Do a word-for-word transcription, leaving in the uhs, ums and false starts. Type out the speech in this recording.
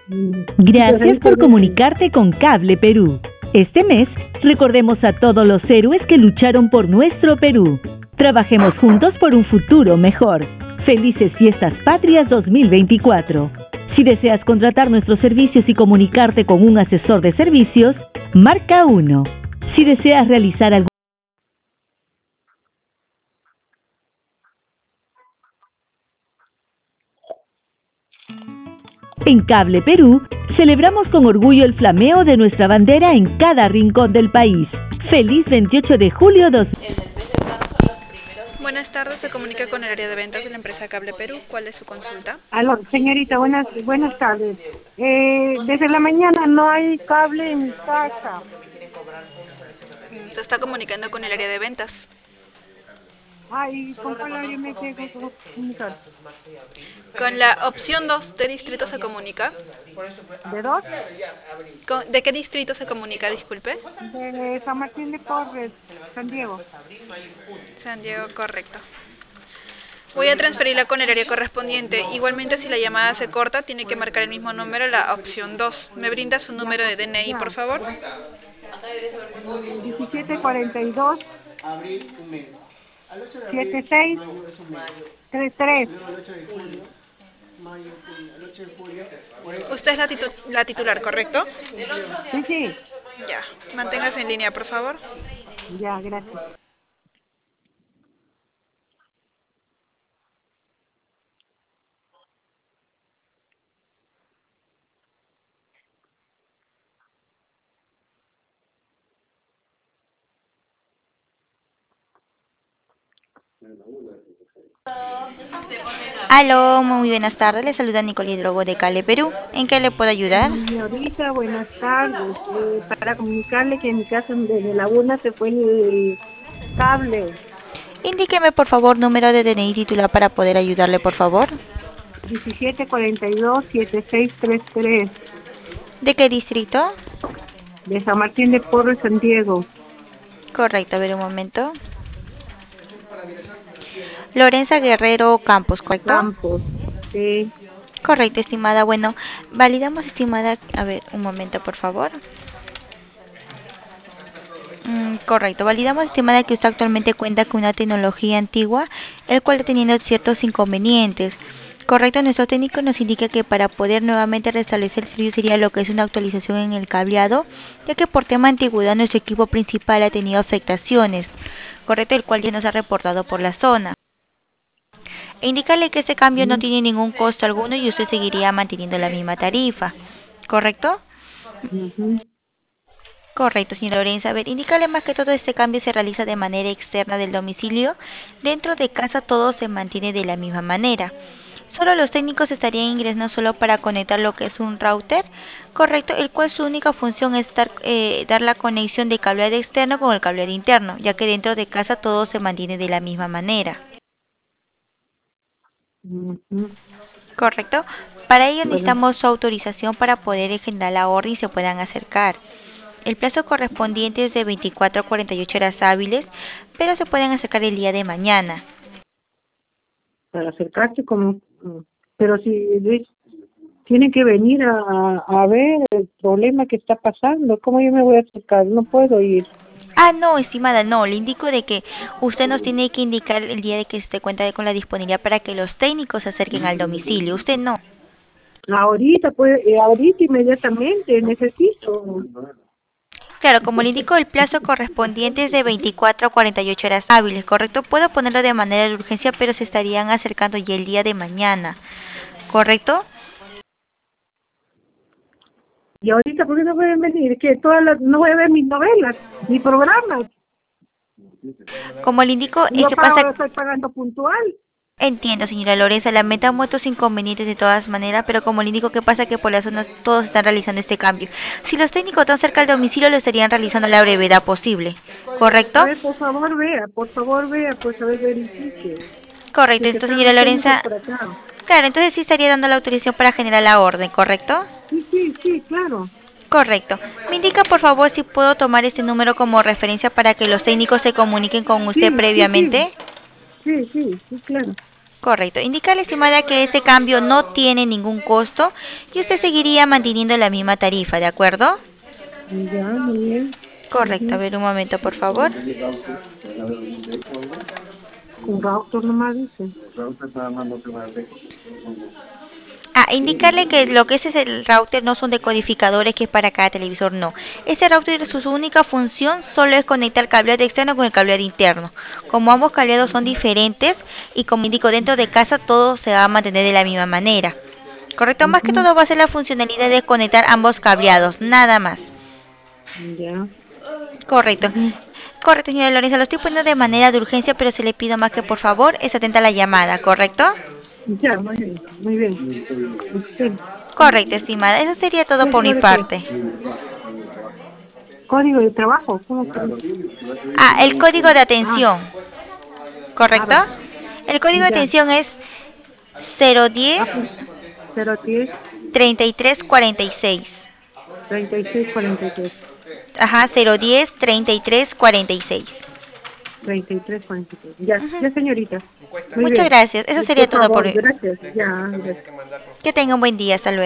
Gracias por comunicarte con Cable Perú. Este mes, recordemos a todos los héroes que lucharon por nuestro Perú. Trabajemos juntos por un futuro mejor. Felices Fiestas Patrias dos mil veinticuatro. Si deseas contratar nuestros servicios y comunicarte con un asesor de servicios, marca uno. Si deseas realizar algún En Cable Perú, celebramos con orgullo el flameo de nuestra bandera en cada rincón del país. Feliz veintiocho de julio dos mil veinte. Buenas tardes, se comunica con el área de ventas de la empresa Cable Perú. ¿Cuál es su consulta? Aló, señorita, buenas buenas tardes. Eh, desde la mañana no hay cable en mi casa. Se está comunicando con el área de ventas. Ay, ¿con cuál área me tengo que comunicar? Con la opción dos, ¿de distrito se comunica? ¿De dos? Con- ¿De qué distrito se comunica, disculpe? De San Martín de Porres, San Diego. San Diego, correcto. Voy a transferirla con el área correspondiente. Igualmente, si la llamada se corta, tiene que marcar el mismo número, la opción dos. ¿Me brinda su número de D N I, por favor? diecisiete cuarenta y dos, setenta y seis, treinta y tres. Usted es la, titu- la titular, ¿correcto? Sí, sí. Ya. Manténgase en línea, por favor. Ya, gracias. Aló, muy buenas tardes. Le saluda Nicole Hidrogo de Cale, Perú. ¿En qué le puedo ayudar? Señorita, buenas tardes. Eh, para comunicarle que en mi casa desde la una se fue el cable. Indíqueme, por favor, número de D N I titular para poder ayudarle, por favor. diecisiete cuarenta y dos, setenta y seis, treinta y tres. ¿De qué distrito? De San Martín de Porres, San Diego. Correcto, a ver un momento. Lorenza Guerrero Campos, ¿correcto? Campos. Sí. Correcto, estimada. Bueno, validamos, estimada. A ver, un momento, por favor. Mm, correcto, validamos, estimada, que usted actualmente cuenta con una tecnología antigua, el cual está teniendo ciertos inconvenientes. Correcto, nuestro técnico nos indica que para poder nuevamente restablecer el servicio sería lo que es una actualización en el cableado, ya que por tema de antigüedad nuestro equipo principal ha tenido afectaciones. Correcto, el cual ya nos ha reportado por la zona. E indicarle que este cambio no tiene ningún costo alguno y usted seguiría manteniendo la misma tarifa. ¿Correcto? Ujú. Correcto, señora Lorenza. A ver, indicarle más que todo este cambio se realiza de manera externa del domicilio. Dentro de casa todo se mantiene de la misma manera. Solo los técnicos estarían ingresando solo para conectar lo que es un router, correcto, el cual su única función es dar, eh, dar la conexión de cableado externo con el cableado interno, ya que dentro de casa todo se mantiene de la misma manera. Ujú. Correcto. Para ello Bueno, necesitamos su autorización para poder generar la orden y se puedan acercar. El plazo correspondiente es de veinticuatro a cuarenta y ocho horas hábiles, pero se pueden acercar el día de mañana. para acercarse como... Pero si Luis, tienen que venir a, a, a ver el problema que está pasando. ¿Cómo yo me voy a acercar? No puedo ir. Ah, no, estimada, no, le indico de que usted nos tiene que indicar el día de que se cuenta con la disponibilidad para que los técnicos se acerquen al domicilio. Usted no. Ahorita, pues, eh, ahorita inmediatamente necesito. Claro, como le indico, el plazo correspondiente es de veinticuatro a cuarenta y ocho horas hábiles, ¿correcto? Puedo ponerlo de manera de urgencia, pero se estarían acercando ya el día de mañana, ¿correcto? Y ahorita, ¿por qué no pueden venir? Que todas las, no voy a ver mis novelas, mis programas. Como le indico, Yo este pago, pasa... estoy pagando puntual. Entiendo, señora Lorenza, lamentamos estos inconvenientes de todas maneras, pero como le indico, que pasa que por las zonas todos están realizando este cambio. Si los técnicos están cerca del domicilio, lo estarían realizando a la brevedad posible, ¿correcto? A ver, por favor, vea, por favor, vea, pues a ver, verifique. Correcto, Que se entonces, están señora los técnicos Lorenza, por acá. claro, entonces sí estaría dando la autorización para generar la orden, ¿correcto? Sí, sí, sí, claro. Correcto. Me indica, por favor, si puedo tomar este número como referencia para que los técnicos se comuniquen con usted Sí, sí, sí. previamente. Sí, sí, sí, claro. Correcto. Indicarle, estimada, que este cambio no tiene ningún costo y usted seguiría manteniendo la misma tarifa, ¿de acuerdo? Ya, muy bien. Correcto. A Ujú. ver, un momento, por favor. Un router nomás dice. Ah, indicarle que lo que es, es el router no son decodificadores que es para cada televisor, no. Este router, su, su única función solo es conectar el cableado externo con el cableado interno. Como ambos cableados son diferentes y como indico, dentro de casa todo se va a mantener de la misma manera. Correcto, más que Ujú. todo va a ser la funcionalidad de conectar ambos cableados, nada más. Ya. Correcto. Ujú. Correcto, señora Lorenza, lo estoy poniendo de manera de urgencia, pero se le pido más que por favor esté atenta a la llamada, ¿correcto? Ya, muy bien, muy bien. Sí. Correcto, estimada. Eso sería todo por mi ¿Código de qué? parte. Código de trabajo, ¿cómo se llama? Ah, el código de Ah, atención, ah, ¿correcto? va. El código de Ya. atención es cero diez Ah, pues, cero diez, treinta y tres cuarenta y seis. treinta y seis, cuarenta y tres. Ajá, cero diez treinta y tres cuarenta y seis. treinta y tres, cuarenta y tres. Ya, Ujú. ya, señorita. Muy Muchas bien. gracias. Eso Y sería por todo por favor, hoy. gracias. Ya, gracias. Que tenga un buen día. Hasta luego.